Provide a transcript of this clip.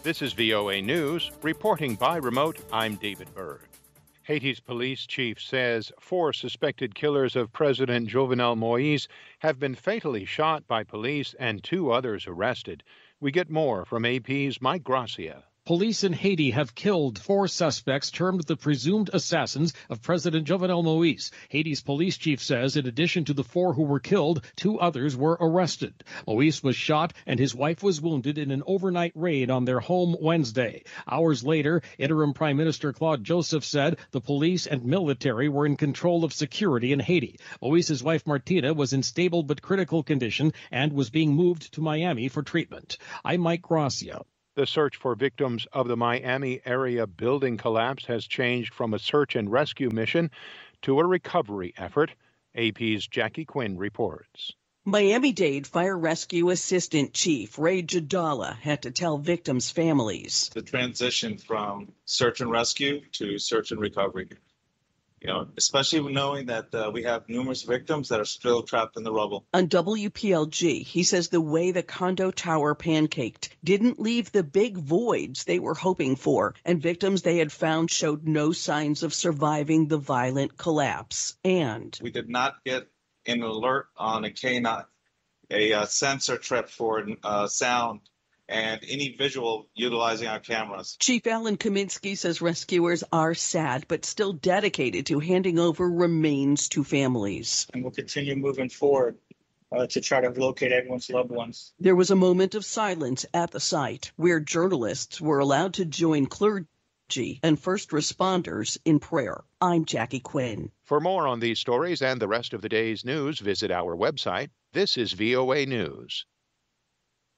This is VOA News. Reporting by remote, I'm David Berg. Haiti's police chief says 4 suspected killers of President Jovenel Moïse have been fatally shot by police and 2 others arrested. We get more from AP's Mike Gracia. Police in Haiti have killed 4 suspects termed the presumed assassins of President Jovenel Moïse. Haiti's police chief says in addition to the 4 who were killed, 2 others were arrested. Moïse was shot and his wife was wounded in an overnight raid on their home Wednesday. Hours later, interim Prime Minister Claude Joseph said the police and military were in control of security in Haiti. Moïse's wife Martina was in stable but critical condition and was being moved to Miami for treatment. I'm Mike Gracia. The search for victims of the Miami area building collapse has changed from a search and rescue mission to a recovery effort. AP's Jackie Quinn reports. Miami-Dade Fire Rescue Assistant Chief Ray Jadala had to tell victims' families. The transition from search and rescue to search and recovery. Especially knowing that we have numerous victims that are still trapped in the rubble. On WPLG, he says the way the condo tower pancaked didn't leave the big voids they were hoping for, and victims they had found showed no signs of surviving the violent collapse. And we did not get an alert on a K9, a sensor trip for sound, and any visual utilizing our cameras. Chief Alan Kaminsky says rescuers are sad but still dedicated to handing over remains to families. And we'll continue moving forward to try to locate everyone's loved ones. There was a moment of silence at the site where journalists were allowed to join clergy and first responders in prayer. I'm Jackie Quinn. For more on these stories and the rest of the day's news, visit our website. This is VOA News.